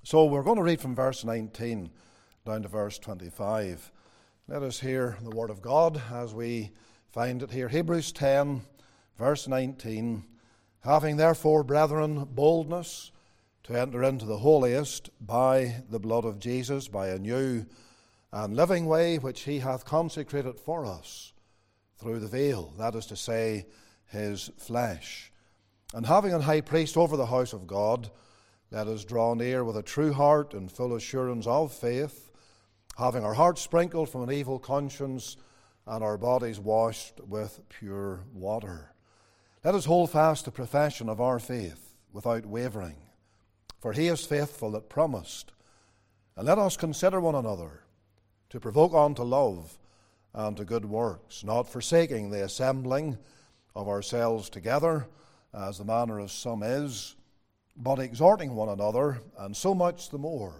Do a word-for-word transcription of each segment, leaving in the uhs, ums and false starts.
So we're going to read from verse nineteen down to verse twenty-five. Let us hear the word of God as we find it here. Hebrews ten, verse nineteen. Having therefore, brethren, boldness to enter into the holiest by the blood of Jesus, by a new and living way which he hath consecrated for us through the veil, that is to say, his flesh. And having an high priest over the house of God, let us draw near with a true heart and full assurance of faith, having our hearts sprinkled from an evil conscience and our bodies washed with pure water. Let us hold fast the profession of our faith without wavering, for he is faithful that promised. And let us consider one another to provoke on to love and to good works, not forsaking the assembling of ourselves together, as the manner of some is, but exhorting one another, and so much the more,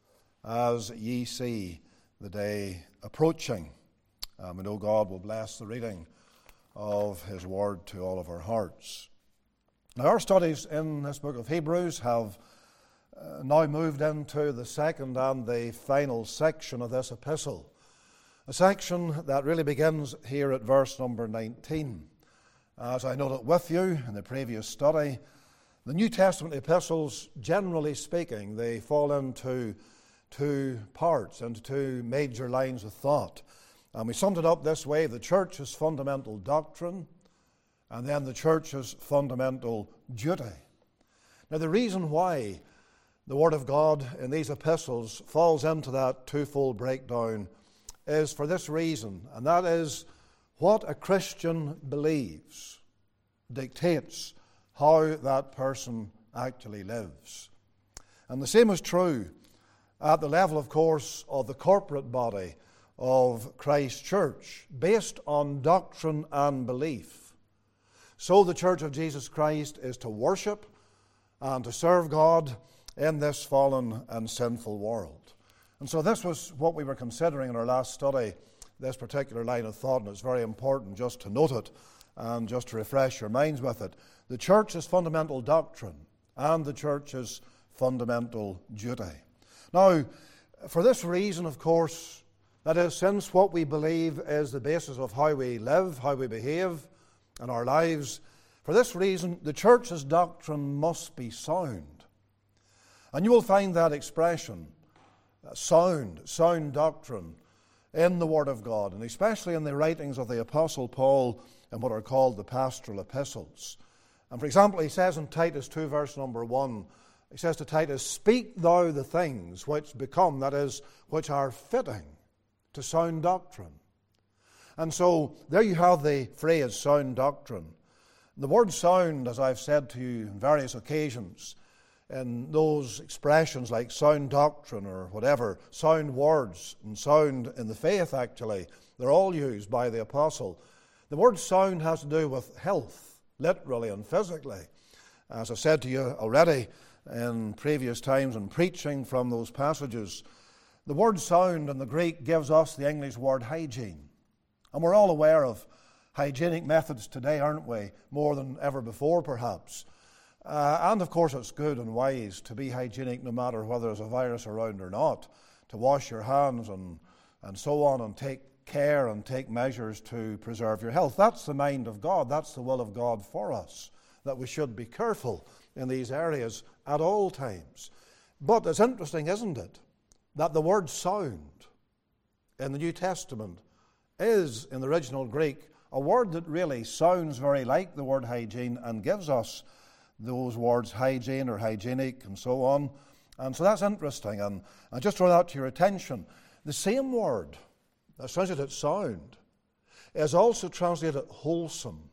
as ye see the day approaching. And we know God will bless the reading of his word to all of our hearts. Now, our studies in this book of Hebrews have uh, now moved into the second and the final section of this epistle, a section that really begins here at verse number nineteen. As I noted with you in the previous study, the New Testament epistles, generally speaking, they fall into two parts, into two major lines of thought. And we summed it up this way: the church's fundamental doctrine, and then the church's fundamental duty. Now, the reason why the Word of God in these epistles falls into that twofold breakdown is for this reason, and that is what a Christian believes dictates how that person actually lives. And the same is true at the level, of course, of the corporate body of Christ's church, based on doctrine and belief. So the Church of Jesus Christ is to worship and to serve God in this fallen and sinful world. And so this was what we were considering in our last study, this particular line of thought, and it's very important just to note it and just to refresh your minds with it. The church's fundamental doctrine and the church's fundamental duty. Now, for this reason, of course, that is, since what we believe is the basis of how we live, how we behave in our lives, for this reason, the church's doctrine must be sound. And you will find that expression, sound, sound doctrine, in the Word of God, and especially in the writings of the Apostle Paul in what are called the pastoral epistles. And for example, he says in Titus two, verse number one, he says to Titus, "Speak thou the things which become," that is, which are fitting to sound doctrine. And so there you have the phrase sound doctrine. The word sound, as I've said to you on various occasions, in those expressions like sound doctrine or whatever, sound words and sound in the faith actually, they're all used by the apostle. The word sound has to do with health, literally and physically. As I said to you already in previous times in preaching from those passages, the word sound in the Greek gives us the English word hygiene. And we're all aware of hygienic methods today, aren't we? More than ever before, perhaps. Uh, and of course it's good and wise to be hygienic no matter whether there's a virus around or not, to wash your hands and, and so on, and take care and take measures to preserve your health. That's the mind of God. That's the will of God for us, that we should be careful in these areas at all times. But it's interesting, isn't it, that the word sound in the New Testament is, in the original Greek, a word that really sounds very like the word hygiene and gives us those words hygiene or hygienic and so on. And so that's interesting. And I just draw that to your attention. The same word that's translated sound is also translated wholesome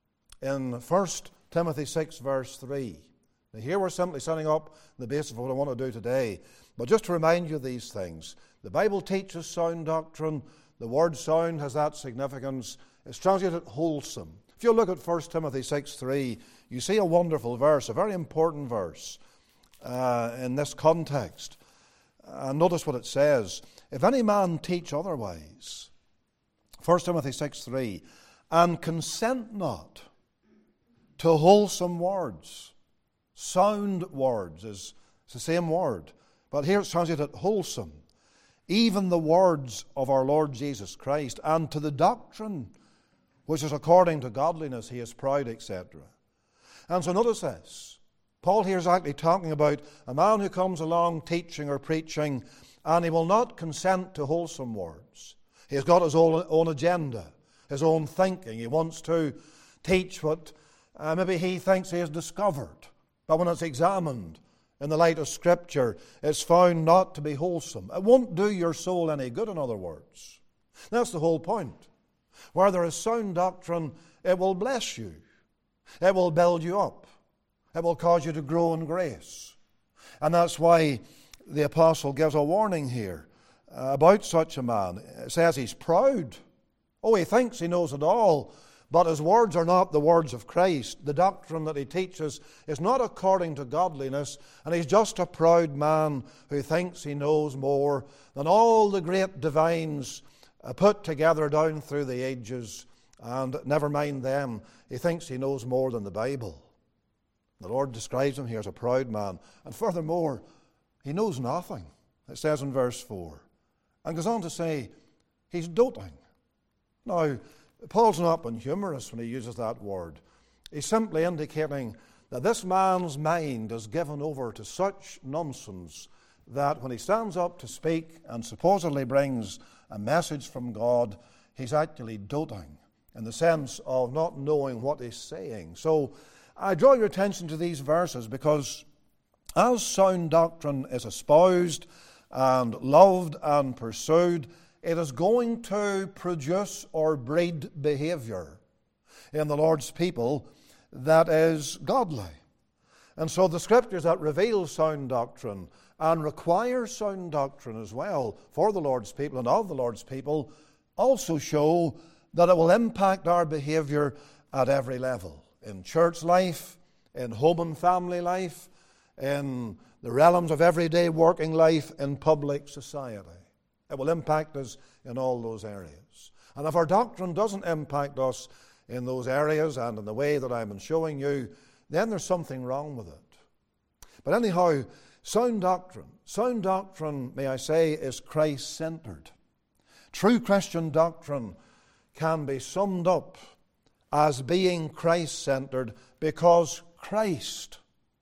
in First Timothy six, verse three. Now here we're simply setting up the basis of what I want to do today. But just to remind you of these things, the Bible teaches sound doctrine. The word sound has that significance. It's translated wholesome. If you look at First Timothy six, three, you see a wonderful verse, a very important verse uh, in this context. And notice what it says. If any man teach otherwise, First Timothy six, three, and consent not to wholesome words, sound words is it's the same word, but here it's translated wholesome, even the words of our Lord Jesus Christ, and to the doctrine which is according to godliness, he is proud, et cetera. And so notice this. Paul here is actually talking about a man who comes along teaching or preaching, and he will not consent to wholesome words. He has got his own, own agenda, his own thinking. He wants to teach what uh, maybe he thinks he has discovered. But when it's examined in the light of Scripture, it's found not to be wholesome. It won't do your soul any good, in other words. That's the whole point. Where there is sound doctrine, it will bless you. It will build you up. It will cause you to grow in grace. And that's why the apostle gives a warning here uh, about such a man. It says he's proud. Oh, he thinks he knows it all, but his words are not the words of Christ. The doctrine that he teaches is not according to godliness, and he's just a proud man who thinks he knows more than all the great divines uh, put together down through the ages, and never mind them, he thinks he knows more than the Bible. The Lord describes him here as a proud man. And furthermore, he knows nothing, it says in verse four. And goes on to say, he's doting. Now, Paul's not been humorous when he uses that word. He's simply indicating that this man's mind is given over to such nonsense that when he stands up to speak and supposedly brings a message from God, he's actually doting in the sense of not knowing what he's saying. So, I draw your attention to these verses because as sound doctrine is espoused and loved and pursued, it is going to produce or breed behavior in the Lord's people that is godly. And so the Scriptures that reveal sound doctrine and require sound doctrine as well for the Lord's people and of the Lord's people also show that it will impact our behavior at every level. In church life, in home and family life, in the realms of everyday working life, in public society. It will impact us in all those areas. And if our doctrine doesn't impact us in those areas and in the way that I've been showing you, then there's something wrong with it. But anyhow, sound doctrine. Sound doctrine, may I say, is Christ-centered. True Christian doctrine can be summed up as being Christ-centered because Christ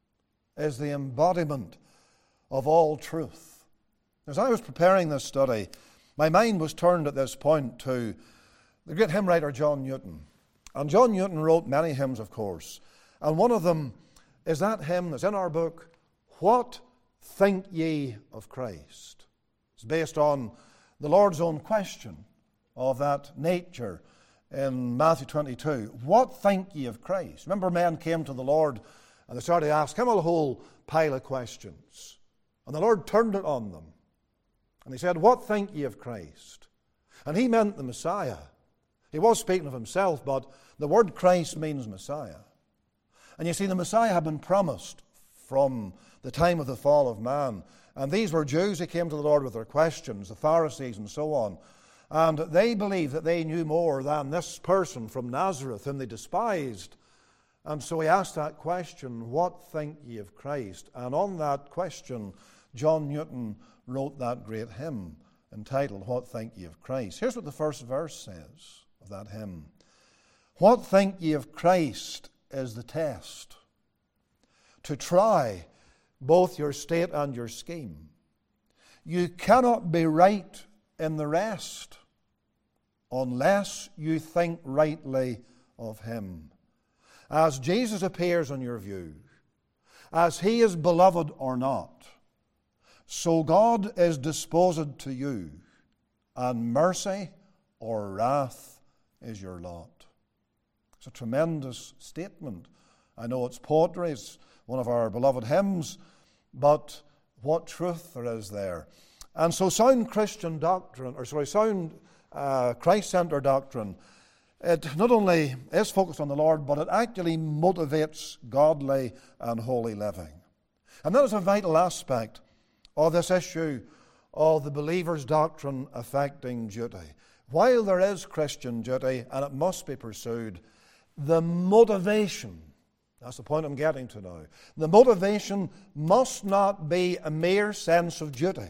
is the embodiment of all truth. As I was preparing this study, my mind was turned at this point to the great hymn writer John Newton. And John Newton wrote many hymns, of course. And one of them is that hymn that's in our book, What Think Ye of Christ? It's based on the Lord's own question of that nature in Matthew twenty-two. What think ye of Christ? Remember, men came to the Lord and they started to ask him a whole pile of questions. And the Lord turned it on them. And he said, what think ye of Christ? And he meant the Messiah. He was speaking of himself, but the word Christ means Messiah. And you see, the Messiah had been promised from the time of the fall of man. And these were Jews who came to the Lord with their questions, the Pharisees and so on. And they believed that they knew more than this person from Nazareth whom they despised. And so he asked that question, what think ye of Christ? And on that question, John Newton wrote that great hymn entitled, What Think Ye of Christ? Here's what the first verse says of that hymn. What think ye of Christ is the test, to try both your state and your scheme. You cannot be right in the rest unless you think rightly of him. As Jesus appears in your view, as he is beloved or not, so God is disposed to you, and mercy or wrath is your lot. It's a tremendous statement. I know it's poetry, it's one of our beloved hymns, but what truth there is there. And so sound Christian doctrine, or sorry, sound uh, Christ-centered doctrine, it not only is focused on the Lord, but it actually motivates godly and holy living. And that is a vital aspect of this issue of the believer's doctrine affecting duty. While there is Christian duty, and it must be pursued, the motivation That's the point I'm getting to now. The motivation must not be a mere sense of duty.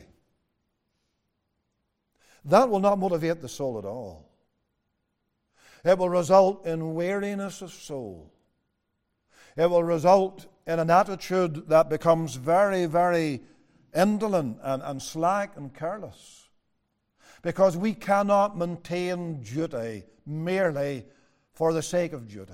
That will not motivate the soul at all. It will result in weariness of soul. It will result in an attitude that becomes very, very indolent and, and slack and careless. Because we cannot maintain duty merely for the sake of duty.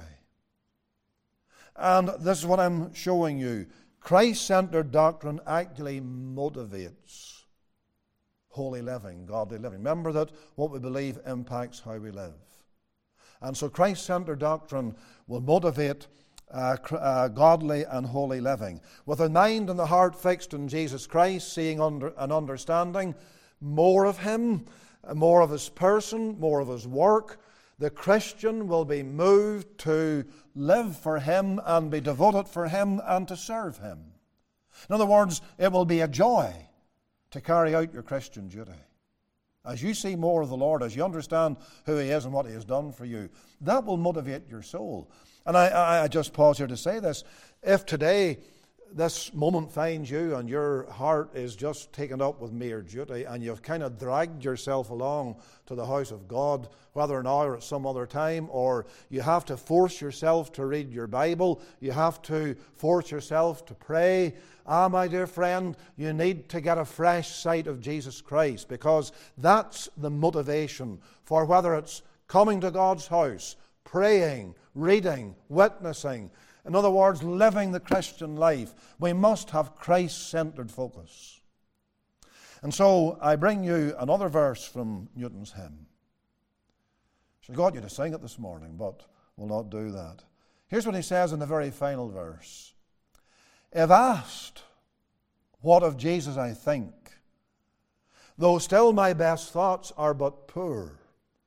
And this is what I'm showing you. Christ-centered doctrine actually motivates holy living, godly living. Remember that what we believe impacts how we live. And so Christ-centered doctrine will motivate uh, uh, godly and holy living. With the mind and the heart fixed on Jesus Christ, seeing under, and understanding more of Him, more of His person, more of His work, the Christian will be moved to live for Him and be devoted for Him and to serve Him. In other words, it will be a joy to carry out your Christian duty. As you see more of the Lord, as you understand who He is and what He has done for you, that will motivate your soul. And I, I just pause here to say this. If today this moment finds you and your heart is just taken up with mere duty and you've kind of dragged yourself along to the house of God, whether now or at some other time, or you have to force yourself to read your Bible, you have to force yourself to pray, ah, my dear friend, you need to get a fresh sight of Jesus Christ, because that's the motivation for whether it's coming to God's house, praying, reading, witnessing. In other words, living the Christian life. We must have Christ-centered focus. And so I bring you another verse from Newton's hymn. I should have got you to sing it this morning, but we'll not do that. Here's what he says in the very final verse. If asked, what of Jesus I think, though still my best thoughts are but poor,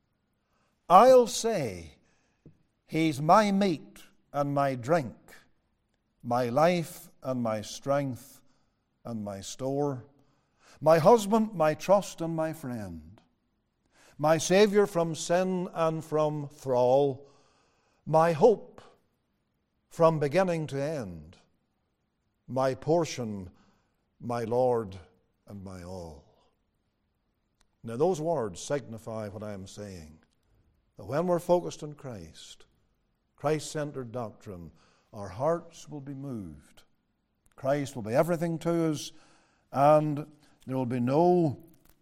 I'll say, He's my meat and my drink, my life and my strength and my store, my husband, my trust and my friend, my Saviour from sin and from thrall, my hope from beginning to end, my portion, my Lord and my all. Now those words signify what I am saying, that when we're focused on Christ, Christ-centered doctrine, our hearts will be moved. Christ will be everything to us, and there will be no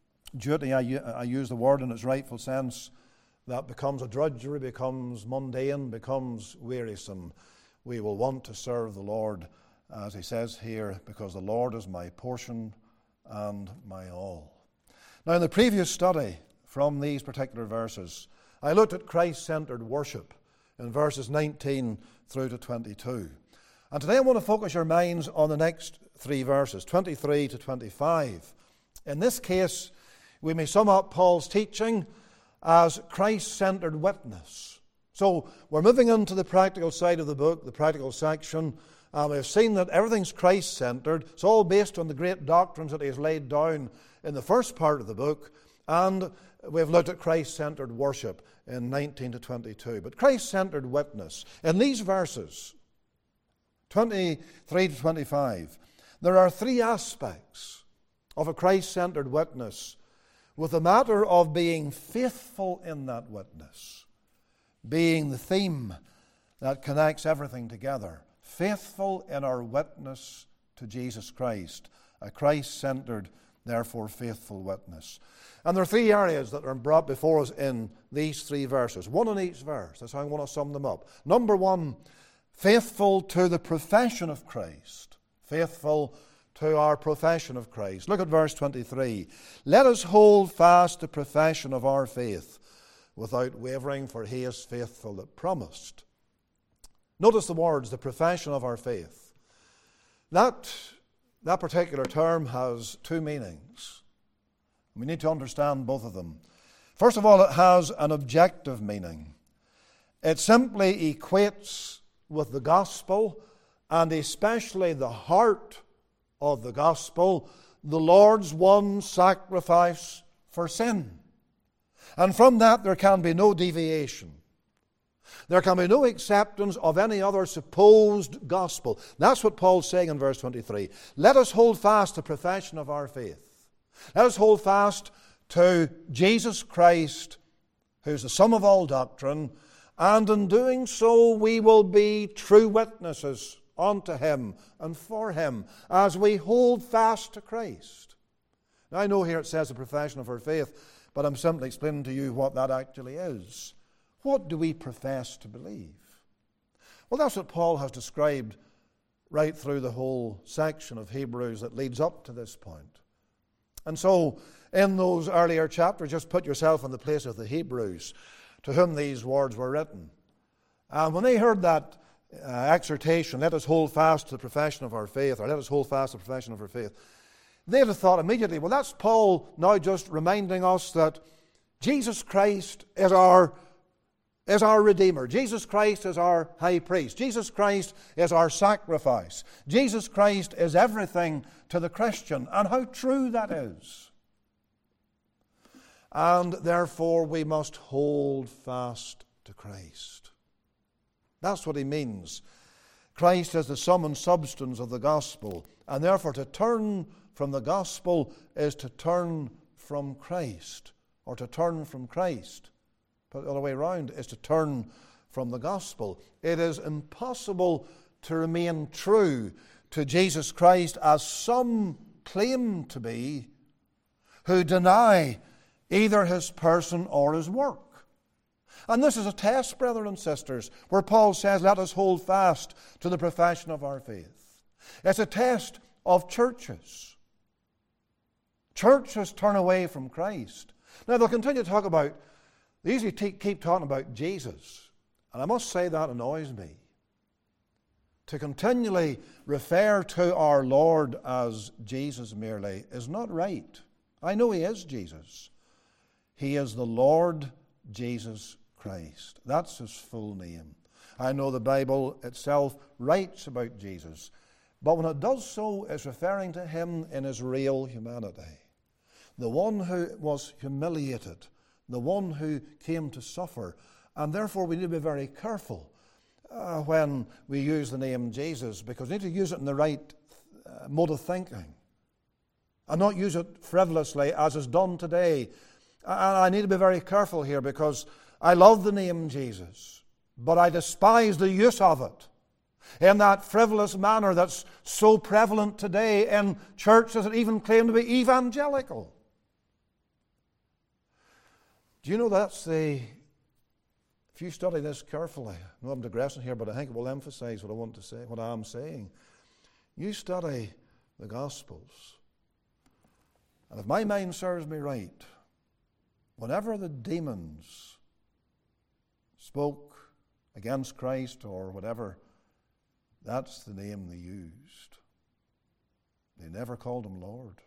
duty, I, I use the word in its rightful sense, that becomes a drudgery, becomes mundane, becomes wearisome. We will want to serve the Lord, as he says here, because the Lord is my portion and my all. Now, in the previous study from these particular verses, I looked at Christ-centered worship in verses nineteen through to twenty-two. And today I want to focus your minds on the next three verses, twenty-three to twenty-five. In this case, we may sum up Paul's teaching as Christ-centered witness. So we're moving into the practical side of the book, the practical section, and we've seen that everything's Christ-centered. It's all based on the great doctrines that he has laid down in the first part of the book, and we've looked at Christ-centered worship in nineteen to twenty-two. But Christ-centered witness, in these verses, twenty-three to twenty-five, there are three aspects of a Christ-centered witness, with the matter of being faithful in that witness being the theme that connects everything together. Faithful in our witness to Jesus Christ, a Christ-centered, therefore faithful witness. And there are three areas that are brought before us in these three verses, one in each verse. That's how I want to sum them up. Number one, faithful to the profession of Christ. Faithful to our profession of Christ. Look at verse twenty-three. Let us hold fast the profession of our faith without wavering, for he is faithful that promised. Notice the words, the profession of our faith. That, that particular term has two meanings. We need to understand both of them. First of all, it has an objective meaning. It simply equates with the gospel, and especially the heart of the gospel, the Lord's one sacrifice for sin. And from that there can be no deviation. There can be no acceptance of any other supposed gospel. That's what Paul's saying in verse twenty-three. Let us hold fast the profession of our faith. Let us hold fast to Jesus Christ, who is the sum of all doctrine, and in doing so we will be true witnesses unto Him and for Him as we hold fast to Christ. Now I know here it says the profession of our faith, but I'm simply explaining to you what that actually is. What do we profess to believe? Well, that's what Paul has described right through the whole section of Hebrews that leads up to this point. And so, in those earlier chapters, just put yourself in the place of the Hebrews to whom these words were written. And when they heard that uh, exhortation, let us hold fast to the profession of our faith, or let us hold fast to the profession of our faith, they'd have thought immediately, well, that's Paul now just reminding us that Jesus Christ is our is our Redeemer. Jesus Christ is our high priest. Jesus Christ is our sacrifice. Jesus Christ is everything to the Christian. And how true that is. And therefore we must hold fast to Christ. That's what he means. Christ is the sum and substance of the gospel. And therefore to turn from the gospel is to turn from Christ. Or to turn from Christ. But the other way around is to turn from the gospel. It is impossible to remain true to Jesus Christ, as some claim to be, who deny either his person or his work. And this is a test, brethren and sisters, where Paul says, let us hold fast to the profession of our faith. It's a test of churches. Churches turn away from Christ. Now they'll continue to talk about They usually keep talking about Jesus. And I must say that annoys me. To continually refer to our Lord as Jesus merely is not right. I know He is Jesus. He is the Lord Jesus Christ. That's His full name. I know the Bible itself writes about Jesus. But when it does so, it's referring to Him in His real humanity. The one who was humiliated, the one who came to suffer. And therefore we need to be very careful uh, when we use the name Jesus, because we need to use it in the right uh, mode of thinking and not use it frivolously as is done today. And I need to be very careful here, because I love the name Jesus, but I despise the use of it in that frivolous manner that's so prevalent today in churches that even claim to be evangelical. Do you know that's the, if you study this carefully, I know I'm digressing here, but I think it will emphasize what I want to say, what I am saying. You study the Gospels, and if my mind serves me right, whenever the demons spoke against Christ or whatever, that's the name they used. They never called Him Lord.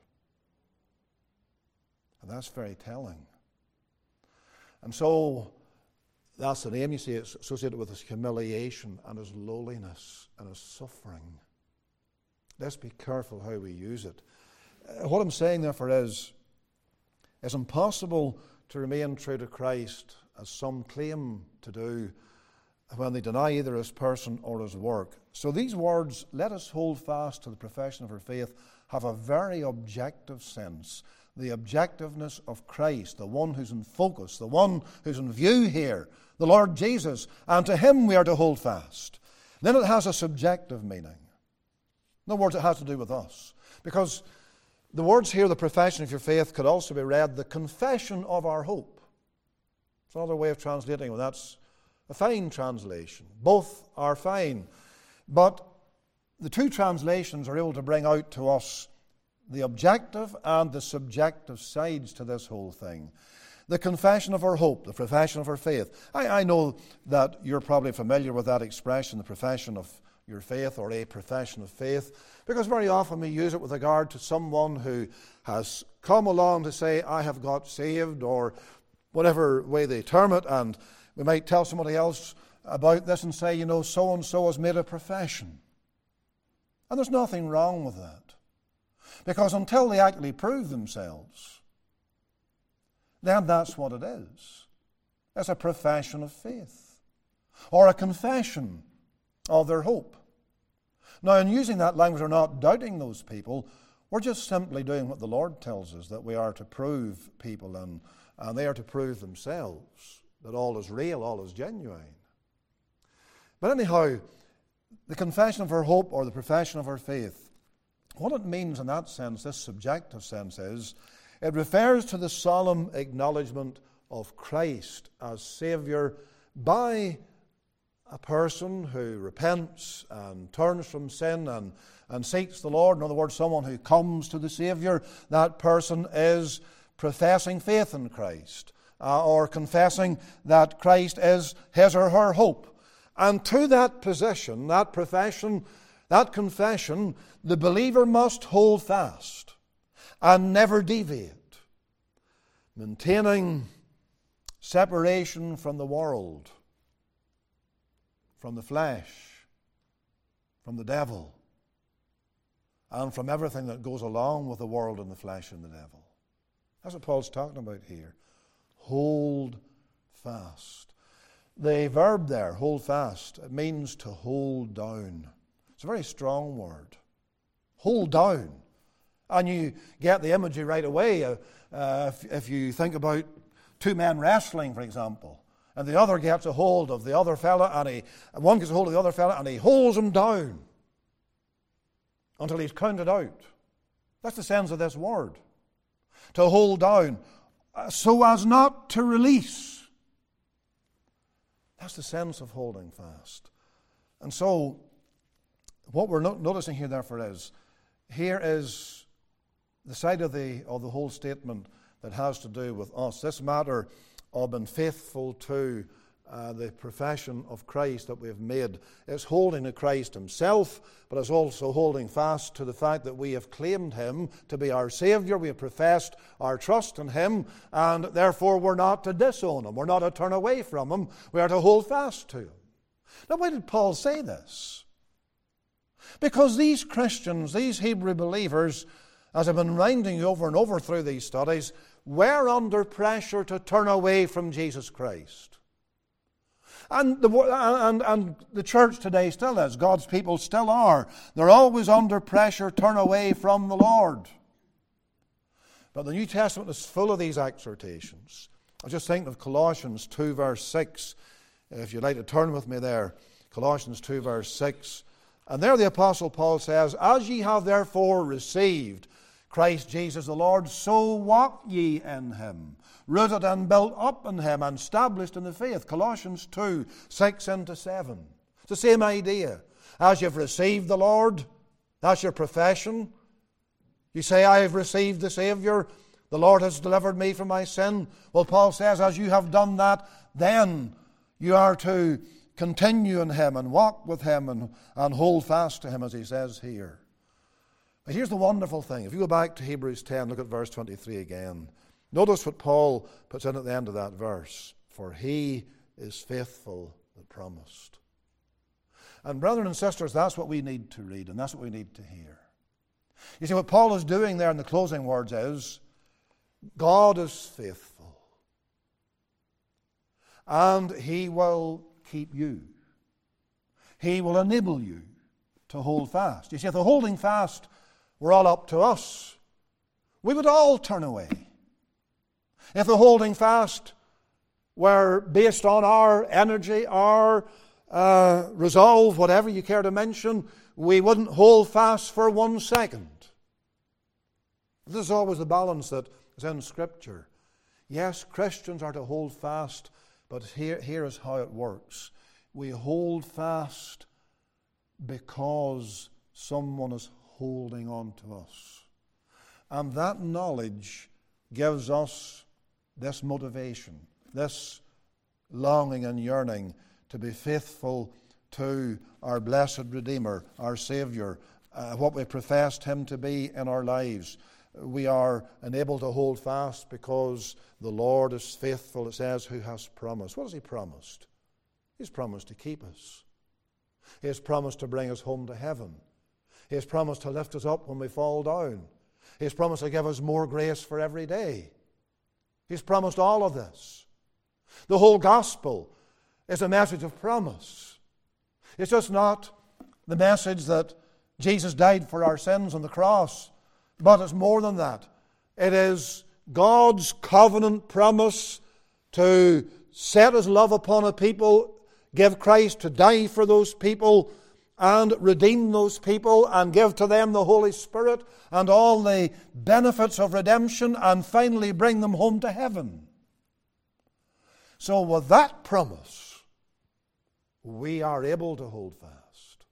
And that's very telling. And so, that's the name, you see, it's associated with His humiliation and His lowliness and His suffering. Let's be careful how we use it. Uh, what I'm saying, therefore, is it's impossible to remain true to Christ, as some claim to do, when they deny either His person or His work. So these words, let us hold fast to the profession of our faith, have a very objective sense. The objectiveness of Christ, the one who's in focus, the one who's in view here, the Lord Jesus, and to Him we are to hold fast. Then it has a subjective meaning. In other words, it has to do with us. Because the words here, the profession of your faith, could also be read, the confession of our hope. It's another way of translating it. That's a fine translation. Both are fine. But the two translations are able to bring out to us the objective and the subjective sides to this whole thing. The confession of our hope, the profession of our faith. I, I know that you're probably familiar with that expression, the profession of your faith, or a profession of faith, because very often we use it with regard to someone who has come along to say, I have got saved, or whatever way they term it, and we might tell somebody else about this and say, you know, so-and-so has made a profession. And there's nothing wrong with that. Because until they actually prove themselves, then that's what it is. It's a profession of faith. or a confession of their hope. Now, in using that language, we're not doubting those people. We're just simply doing what the Lord tells us, that we are to prove people, and, and they are to prove themselves that all is real, all is genuine. But anyhow, the confession of our hope or the profession of our faith, what it means in that sense, this subjective sense, is it refers to the solemn acknowledgement of Christ as Saviour by a person who repents and turns from sin and, and seeks the Lord. In other words, someone who comes to the Saviour, that person is professing faith in Christ, uh, or confessing that Christ is his or her hope. And to that position, that profession, that confession, the believer must hold fast and never deviate, maintaining separation from the world, from the flesh, from the devil, and from everything that goes along with the world and the flesh and the devil. That's what Paul's talking about here. Hold fast. The verb there, hold fast, it means to hold down. It's a very strong word. Hold down. And you get the imagery right away uh, uh, if, if you think about two men wrestling, for example. And the other gets a hold of the other fella, and he, one gets a hold of the other fella, and he holds him down until he's counted out. That's the sense of this word. To hold down, so as not to release. That's the sense of holding fast. And so, what we're no- noticing here, therefore, is, here is the side of the, of the whole statement that has to do with us. This matter of being faithful to uh, the profession of Christ that we have made is holding to Christ himself, but is also holding fast to the fact that we have claimed him to be our Saviour. We have professed our trust in him, and therefore we're not to disown him. We're not to turn away from him. We are to hold fast to him. Now, why did Paul say this? Because these Christians, these Hebrew believers, as I've been reminding you over and over through these studies, were under pressure to turn away from Jesus Christ. And the, and, and the church today still is. God's people still are. They're always under pressure to turn away from the Lord. But the New Testament is full of these exhortations. I was just thinking of Colossians two, verse six. If you'd like to turn with me there. Colossians two, verse six. And there the Apostle Paul says, "As ye have therefore received Christ Jesus the Lord, so walk ye in him, rooted and built up in him, and established in the faith." Colossians two, six into seven. It's the same idea. As you've received the Lord, that's your profession. You say, "I have received the Saviour, the Lord has delivered me from my sin." Well, Paul says, as you have done that, then you are to continue in him and walk with him and, and hold fast to him, as he says here. But here's the wonderful thing. If you go back to Hebrews ten, look at verse twenty-three again. Notice what Paul puts in at the end of that verse. "For he is faithful that promised." And brethren and sisters, that's what we need to read, and that's what we need to hear. You see, what Paul is doing there in the closing words is, God is faithful. And he will keep you. He will enable you to hold fast. You see, if the holding fast were all up to us, we would all turn away. If the holding fast were based on our energy, our uh, resolve, whatever you care to mention, we wouldn't hold fast for one second. This is always the balance that is in Scripture. Yes, Christians are to hold fast, but here, here is how it works. We hold fast because someone is holding on to us. And that knowledge gives us this motivation, this longing and yearning to be faithful to our blessed Redeemer, our Saviour, uh, what we professed him to be in our lives. We are enabled to hold fast because the Lord is faithful, it says, who has promised. What has he promised? He's promised to keep us. He has promised to bring us home to heaven. He has promised to lift us up when we fall down. He has promised to give us more grace for every day. He's promised all of this. The whole gospel is a message of promise. It's just not the message that Jesus died for our sins on the cross, but it's more than that. It is God's covenant promise to set His love upon a people, give Christ to die for those people, and redeem those people, and give to them the Holy Spirit and all the benefits of redemption, and finally bring them home to heaven. So with that promise, we are able to hold fast.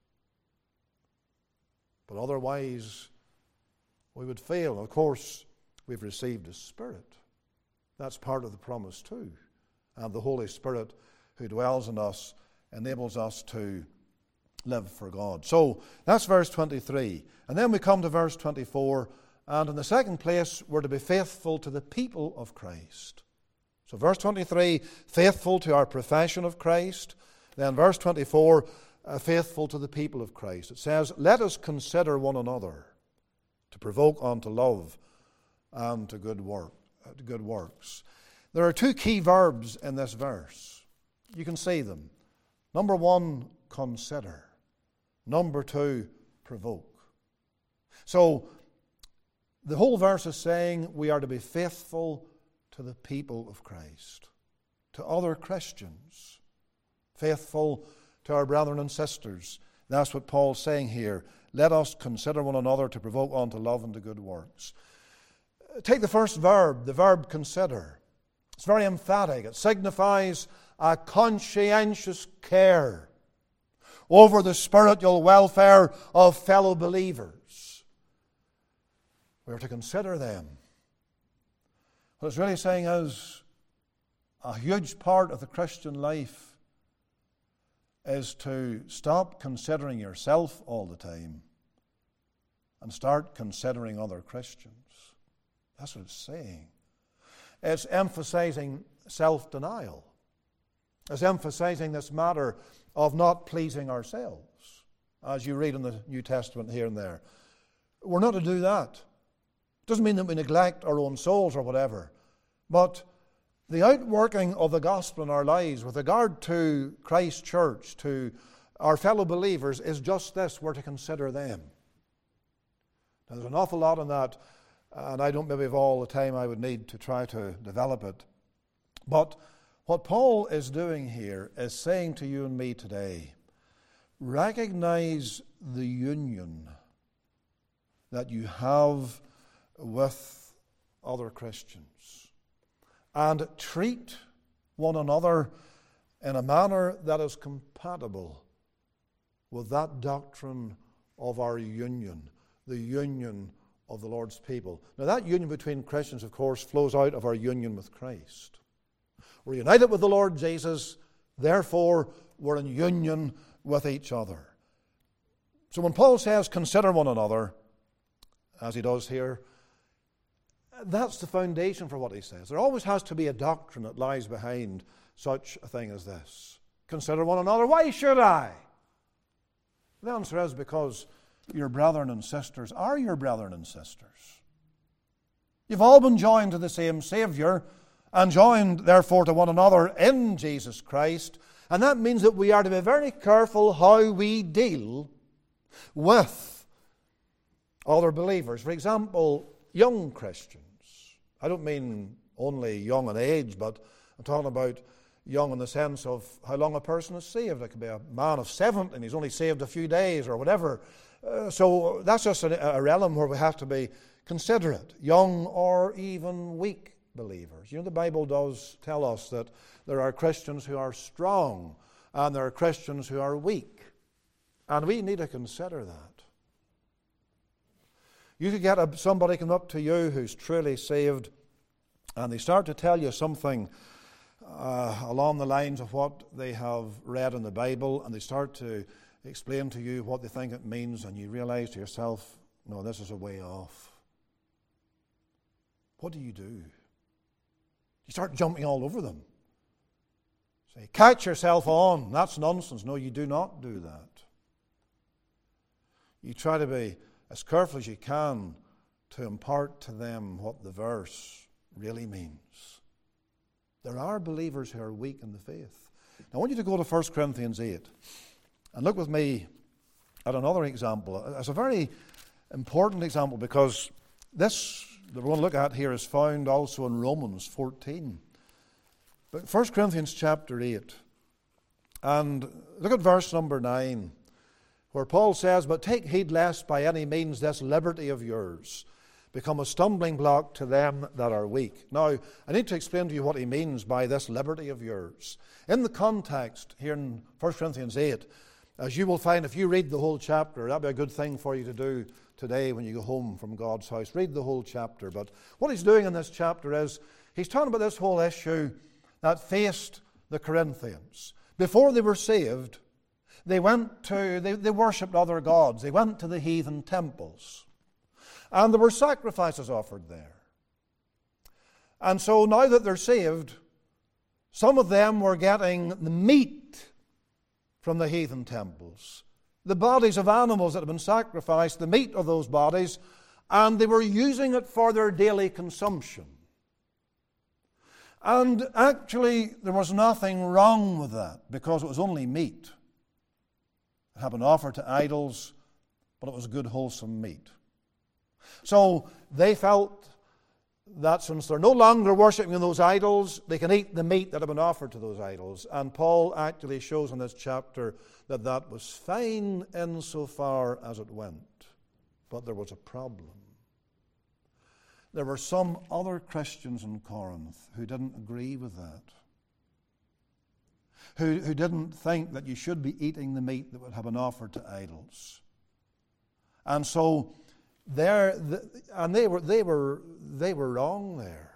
But otherwise, we would fail. Of course, we've received His Spirit. That's part of the promise too. And the Holy Spirit who dwells in us enables us to live for God. So that's verse twenty-three. And then we come to verse twenty-four. And in the second place, we're to be faithful to the people of Christ. So verse twenty-three, faithful to our profession of Christ. Then verse twenty-four, uh, faithful to the people of Christ. It says, let us consider one another to provoke unto love and to good work, uh, to good works. There are two key verbs in this verse. You can see them. Number one, consider. Number two, provoke. So the whole verse is saying we are to be faithful to the people of Christ, to other Christians, faithful to our brethren and sisters. That's what Paul's saying here. Let us consider one another to provoke unto love and to good works. Take the first verb, the verb consider. It's very emphatic. It signifies a conscientious care over the spiritual welfare of fellow believers. We're to consider them. What it's really saying is a huge part of the Christian life is to stop considering yourself all the time and start considering other Christians. That's what it's saying. It's emphasizing self-denial. It's emphasizing this matter of not pleasing ourselves, as you read in the New Testament here and there. We're not to do that. It doesn't mean that we neglect our own souls or whatever, but the outworking of the gospel in our lives with regard to Christ's church, to our fellow believers, is just this: we're to consider them. Now, there's an awful lot in that, and I don't maybe have all the time I would need to try to develop it. But what Paul is doing here is saying to you and me today, recognize the union that you have with other Christians and treat one another in a manner that is compatible with that doctrine of our union, the union of the Lord's people. Now, that union between Christians, of course, flows out of our union with Christ. We're united with the Lord Jesus, therefore we're in union with each other. So when Paul says, consider one another, as he does here, that's the foundation for what he says. There always has to be a doctrine that lies behind such a thing as this. Consider one another. Why should I? The answer is because your brethren and sisters are your brethren and sisters. You've all been joined to the same Savior and joined, therefore, to one another in Jesus Christ. And that means that we are to be very careful how we deal with other believers. For example, young Christians. I don't mean only young in age, but I'm talking about young in the sense of how long a person is saved. It could be a man of seventy and he's only saved a few days or whatever. Uh, so that's just a, a realm where we have to be considerate. Young or even weak believers. You know, the Bible does tell us that there are Christians who are strong and there are Christians who are weak. And we need to consider that. You could get a, somebody come up to you who's truly saved and they start to tell you something uh, along the lines of what they have read in the Bible, and they start to explain to you what they think it means, and you realize to yourself, no, this is a way off. What do you do? You start jumping all over them. Say, catch yourself on. That's nonsense. No, you do not do that. You try to be as careful as you can to impart to them what the verse really means. There are believers who are weak in the faith. Now, I want you to go to First Corinthians eight and look with me at another example. It's a very important example because this that we're going to look at here is found also in Romans fourteen. But First Corinthians chapter eight, and look at verse number nine, where Paul says, "But take heed lest by any means this liberty of yours become a stumbling block to them that are weak." Now, I need to explain to you what he means by this liberty of yours. In the context here in First Corinthians eight, as you will find if you read the whole chapter, that'd be a good thing for you to do today when you go home from God's house. Read the whole chapter. But what he's doing in this chapter is he's talking about this whole issue that faced the Corinthians. Before they were saved, they went to, they, they worshipped other gods. They went to the heathen temples. And there were sacrifices offered there. And so now that they're saved, some of them were getting the meat from the heathen temples, the bodies of animals that had been sacrificed, the meat of those bodies, and they were using it for their daily consumption. And actually, there was nothing wrong with that because it was only meat. It had been offered to idols, but it was good, wholesome meat. So they felt that since they're no longer worshipping those idols, they can eat the meat that had been offered to those idols. And Paul actually shows in this chapter that that was fine insofar as it went. But there was a problem. There were some other Christians in Corinth who didn't agree with that. Who, who didn't think that you should be eating the meat that would have been offered to idols. And so There, and they were, they were, they were wrong there.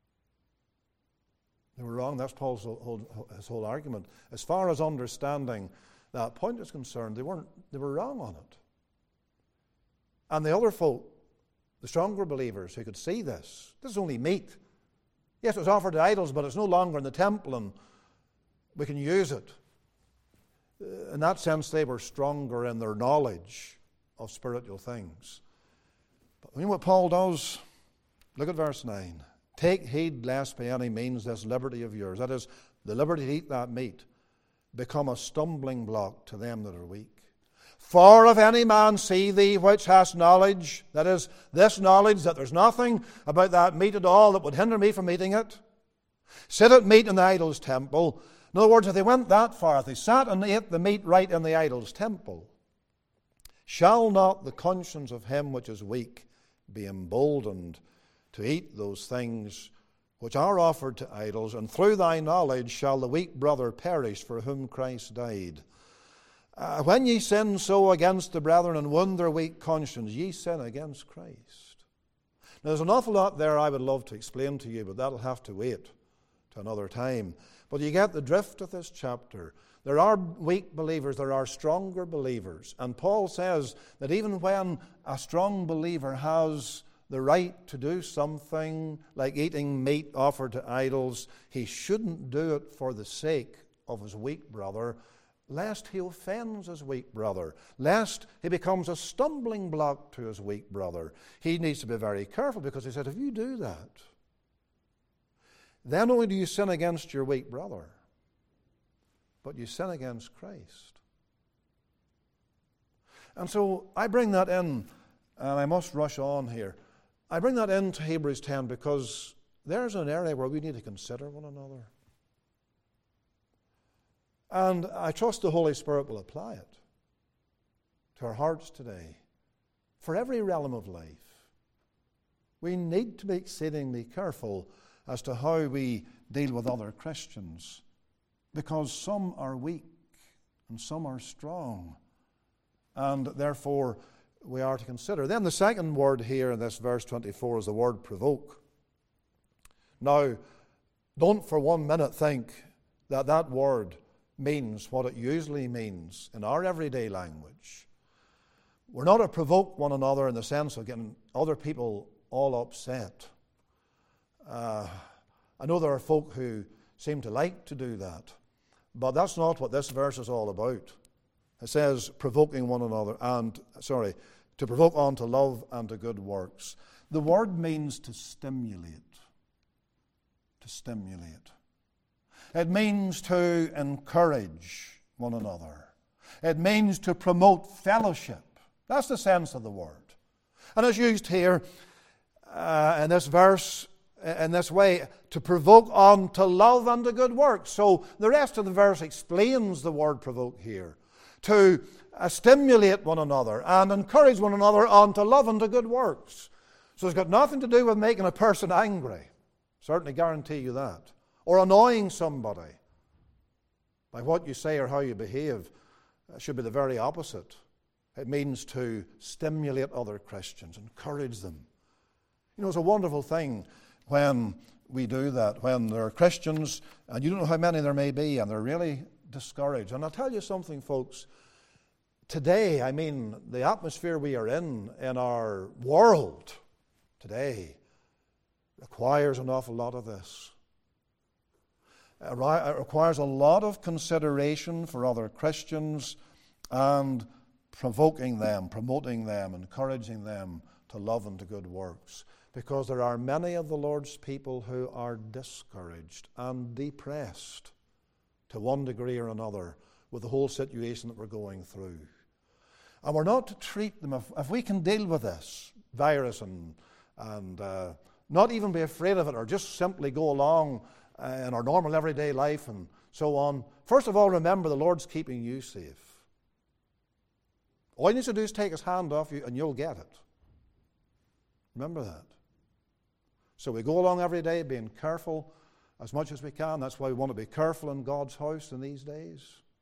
They were wrong. That's Paul's whole, his whole argument. As far as understanding that point is concerned, they weren't. They were wrong on it. And the other folk, the stronger believers, who could see this, this is only meat. Yes, it was offered to idols, but it's no longer in the temple, and we can use it. In that sense, they were stronger in their knowledge of spiritual things. You know what Paul does? Look at verse nine. Take heed lest by any means this liberty of yours, that is, the liberty to eat that meat, become a stumbling block to them that are weak. For if any man see thee which hast knowledge, that is, this knowledge that there's nothing about that meat at all that would hinder me from eating it, sit at meat in the idol's temple. In other words, if they went that far, if they sat and ate the meat right in the idol's temple, shall not the conscience of him which is weak be emboldened to eat those things which are offered to idols, and through thy knowledge shall the weak brother perish for whom Christ died. Uh, when ye sin so against the brethren and wound their weak conscience, ye sin against Christ. Now there's an awful lot there I would love to explain to you, but that'll have to wait to another time. But you get the drift of this chapter. There are weak believers, there are stronger believers. And Paul says that even when a strong believer has the right to do something like eating meat offered to idols, he shouldn't do it for the sake of his weak brother, lest he offends his weak brother, lest he becomes a stumbling block to his weak brother. He needs to be very careful because he said, if you do that, then only do you sin against your weak brother, but you sin against Christ. And so I bring that in, and I must rush on here. I bring that into Hebrews ten because there's an area where we need to consider one another. And I trust the Holy Spirit will apply it to our hearts today for every realm of life. We need to be exceedingly careful as to how we deal with other Christians, because some are weak and some are strong, and therefore we are to consider. Then the second word here in this verse twenty-four is the word provoke. Now, don't for one minute think that that word means what it usually means in our everyday language. We're not to provoke one another in the sense of getting other people all upset. Uh, I know there are folk who seem to like to do that, but that's not what this verse is all about. It says provoking one another and, sorry, to provoke on to love and to good works. The word means to stimulate. To stimulate. It means to encourage one another. It means to promote fellowship. That's the sense of the word. And it's used here uh, in this verse in this way, to provoke on to love and to good works. So the rest of the verse explains the word provoke here. To uh, stimulate one another and encourage one another on to love and to good works. So it's got nothing to do with making a person angry. Certainly guarantee you that. Or annoying somebody by what you say or how you behave. It should be the very opposite. It means to stimulate other Christians, encourage them. You know, it's a wonderful thing when we do that, when there are Christians, and you don't know how many there may be, and they're really discouraged. And I'll tell you something, folks. Today, I mean, the atmosphere we are in, in our world today, requires an awful lot of this. It requires a lot of consideration for other Christians and provoking them, promoting them, encouraging them to love and to good works. Because there are many of the Lord's people who are discouraged and depressed to one degree or another with the whole situation that we're going through. And we're not to treat them, if, if we can deal with this virus and, and uh, not even be afraid of it or just simply go along uh, in our normal everyday life and so on. First of all, remember the Lord's keeping you safe. All he needs to do is take his hand off you and you'll get it. Remember that. So we go along every day being careful as much as we can. That's why we want to be careful in God's house in these days.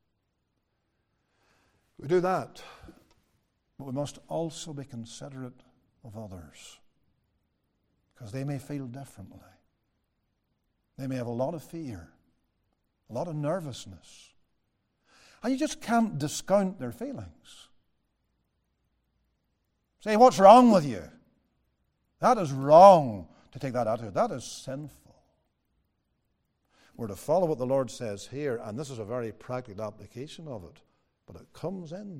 We do that, but we must also be considerate of others, because they may feel differently. They may have a lot of fear, a lot of nervousness, and you just can't discount their feelings. Say, what's wrong with you? That is wrong to take that attitude. That is sinful. We're to follow what the Lord says here, and this is a very practical application of it, but it comes in.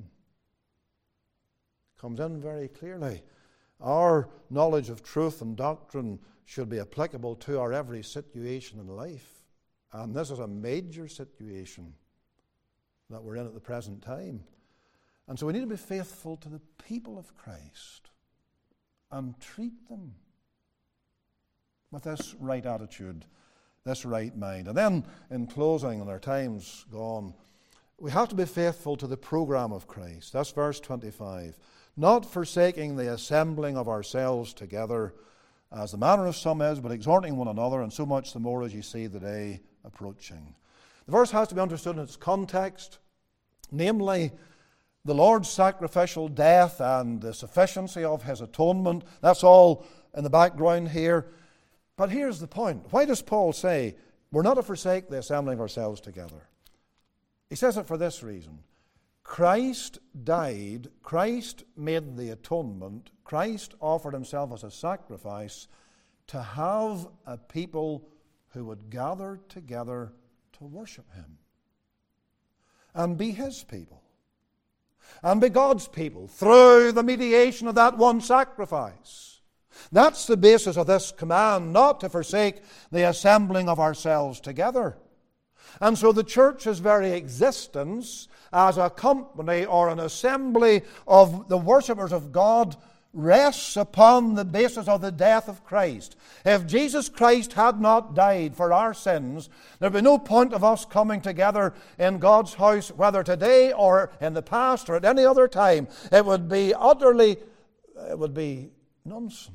It comes in very clearly. Our knowledge of truth and doctrine should be applicable to our every situation in life, and this is a major situation that we're in at the present time. And so we need to be faithful to the people of Christ and treat them with this right attitude, this right mind. And then, in closing, and our time's gone, we have to be faithful to the program of Christ. That's verse twenty-five. Not forsaking the assembling of ourselves together, as the manner of some is, but exhorting one another, and so much the more as you see the day approaching. The verse has to be understood in its context, namely the Lord's sacrificial death and the sufficiency of his atonement. That's all in the background here. But here's the point. Why does Paul say we're not to forsake the assembling of ourselves together? He says it for this reason. Christ died, Christ made the atonement, Christ offered himself as a sacrifice to have a people who would gather together to worship him and be his people and be God's people through the mediation of that one sacrifice. That's the basis of this command, not to forsake the assembling of ourselves together. And so the church's very existence as a company or an assembly of the worshippers of God rests upon the basis of the death of Christ. If Jesus Christ had not died for our sins, there would be no point of us coming together in God's house, whether today or in the past or at any other time. It would be utterly, it would be nonsense.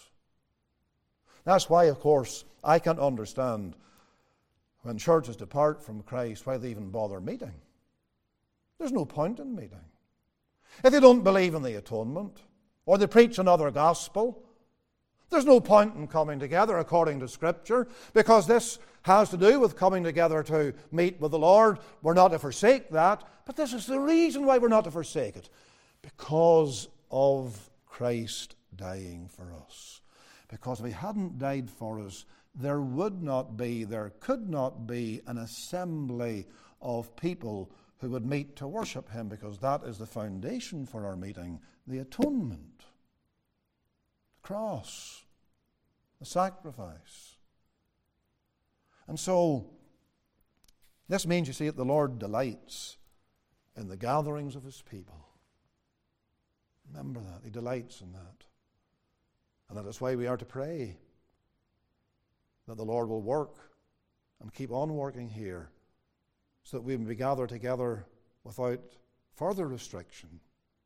That's why, of course, I can't understand when churches depart from Christ, why they even bother meeting. There's no point in meeting. If they don't believe in the atonement, or they preach another gospel, there's no point in coming together according to Scripture, because this has to do with coming together to meet with the Lord. We're not to forsake that, but this is the reason why we're not to forsake it. Because of Christ dying for us. Because if he hadn't died for us, there would not be, there could not be an assembly of people who would meet to worship him, because that is the foundation for our meeting, the atonement, the cross, the sacrifice. And so, This means, you see, that the Lord delights in the gatherings of his people. Remember that. He delights in that. And that is why we are to pray that the Lord will work and keep on working here, so that we may be gathered together without further restriction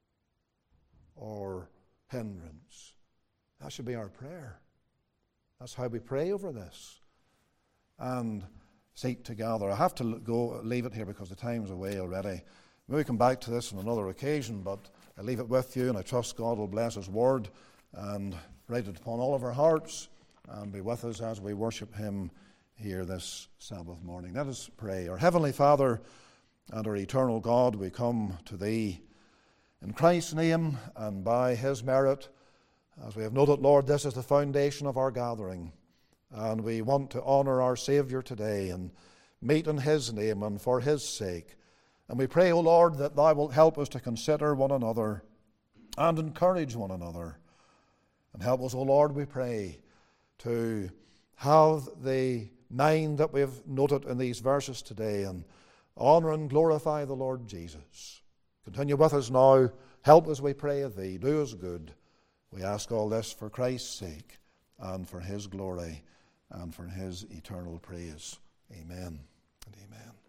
or hindrance. That should be our prayer. That's how we pray over this and seek to gather. I have to go leave it here because the time's away already. Maybe come back to this on another occasion, but I leave it with you, and I trust God will bless his word and write it upon all of our hearts and be with us as we worship him here this Sabbath morning. Let us pray. Our Heavenly Father and our eternal God, we come to thee in Christ's name and by his merit. As we have noted, Lord, this is the foundation of our gathering, and we want to honor our Saviour today and meet in his name and for his sake. And we pray, O Lord, that thou wilt help us to consider one another and encourage one another. And help us, O Lord, we pray, to have the mind that we have noted in these verses today and honor and glorify the Lord Jesus. Continue with us now. Help us, we pray of thee. Do us good. We ask all this for Christ's sake and for his glory and for his eternal praise. Amen and amen.